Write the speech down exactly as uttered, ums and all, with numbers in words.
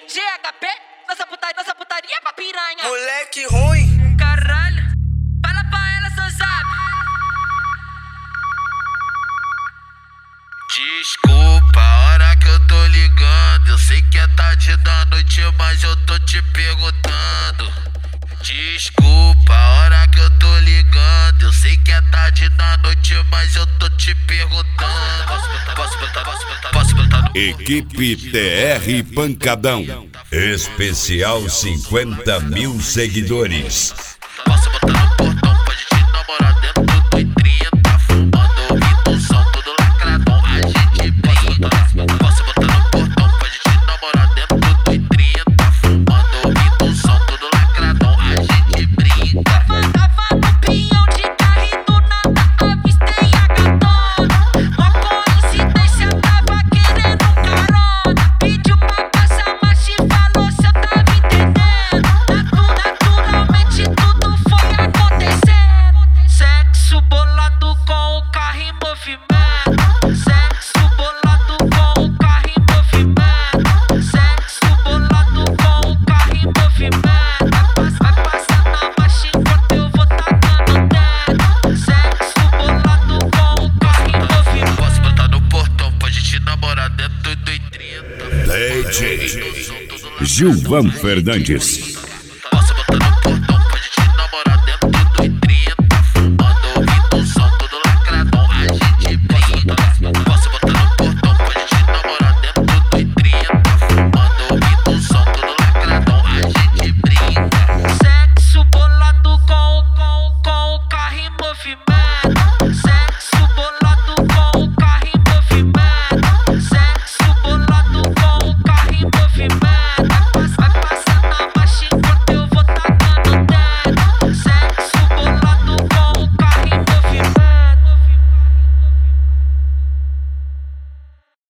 G H P, nossa putaria, nossa putaria pra piranha. Moleque ruim. Caralho, fala pra ela, seu zap. Desculpa a hora que eu tô ligando. Eu sei que é tarde da noite, mas eu tô te perguntando. Desculpa a hora que eu tô ligando. Eu sei que é tarde da noite, mas eu tô te perguntando. Posso perguntar, posso perguntar, posso perguntar, posso perguntar. Equipe T R Pancadão. Especial cinquenta mil seguidores. Posso botar no portão pra gente namorar dentro do I trinta, fumando, ouvindo o som todo lacradão, a gente brinca. Posso botar no portão pra gente namorar dentro do I trinta, fumando, ouvindo o som todo lacradão, a gente brinca. Tava no pinhão de carro e do nada avistei a gatona. Uma coincidência, tava querendo carona. Pediu pra passar marcha e falou se eu tava entendendo. Naturalmente tudo foi acontecendo. Sexo bolado com o carro em movimento. Sexo bolado com o carro em movimento. Sexo bolado com o carro em movimento. Vai passar na marcha enquanto eu vou tacando dedo. Sexo bolado com o carro em movimento. Posso botar no portão pra gente namorar dentro do I trinta. D J Gilvan Fernandes.